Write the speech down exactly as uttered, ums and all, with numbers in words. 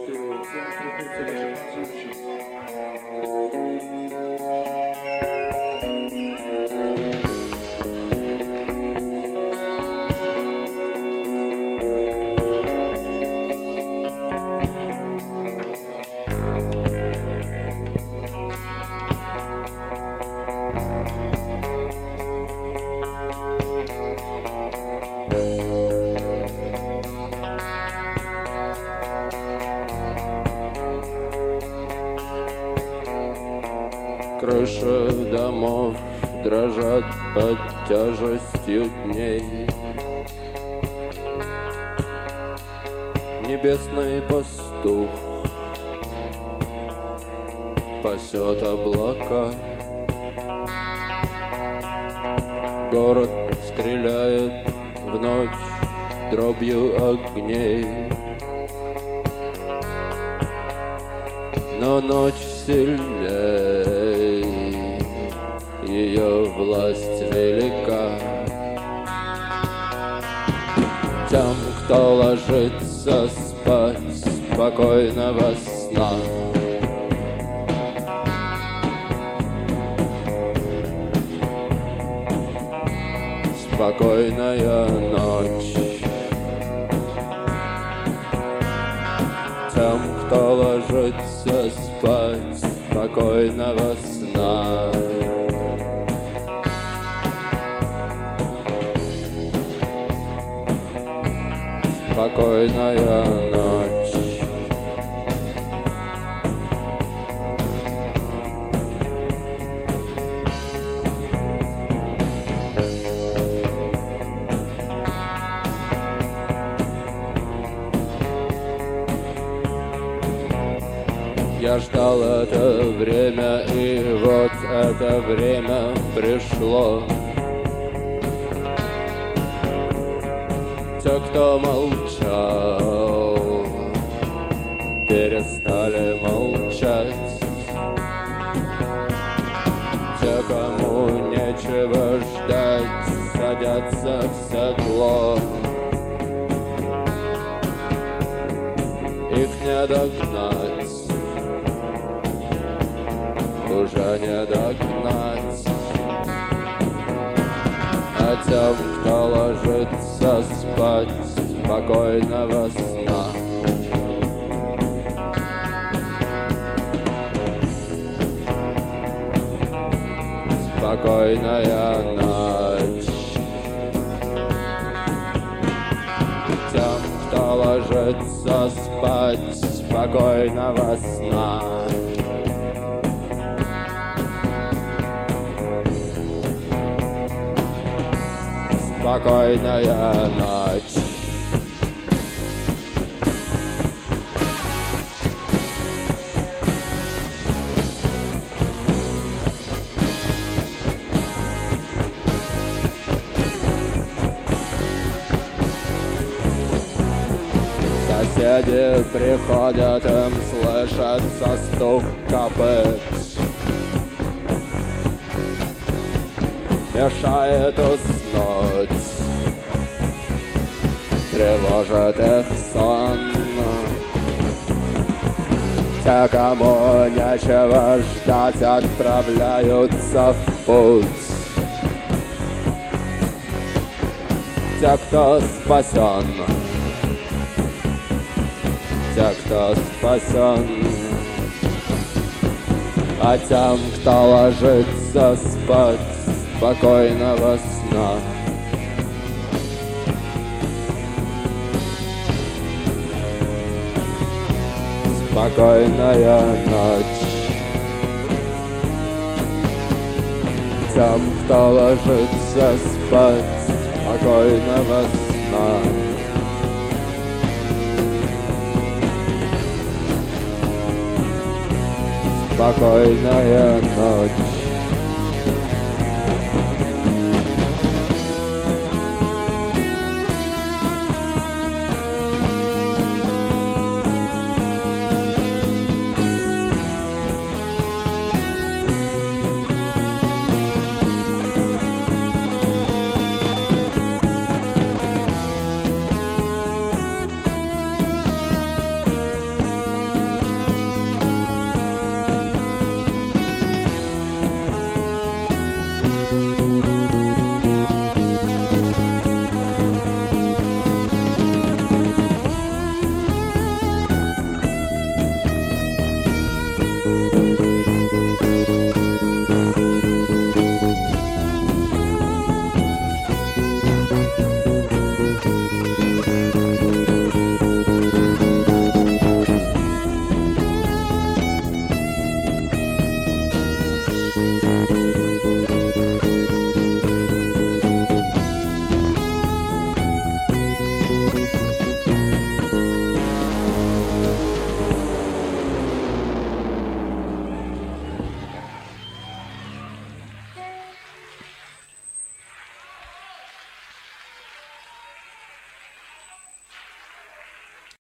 Крыши домов дрожат под тяжестью дней. Небесный пастух пасет облака. Город стреляет в ночь дробью огней. Но ночь сильней, ее власть велика. Тем, кто ложится спать, спокойного сна. Спокойная ночь. Тем, кто ложится спать, спокойного сна. Спокойная ночь. Я ждал это время, и вот это время пришло. Те, кто молчал, перестали молчать. Те, кому нечего ждать, садятся в седло. Их не догнать, уже не догнать. А тем, кто ложится спать, спокойного сна. Спокойная ночь. Тем, кто ложится спать, спокойного сна. Спокойная ночь. Соседи приходят, им слышится стук копыт. Мешает уснуть, тревожит их сон. Те, кому нечего ждать, отправляются в путь. Те, кто спасен, те, кто спасен. А тем, кто ложится спать, спокойного сна. Спокойная ночь. Тем, кто ложится спать, спокойного сна. Спокойная ночь.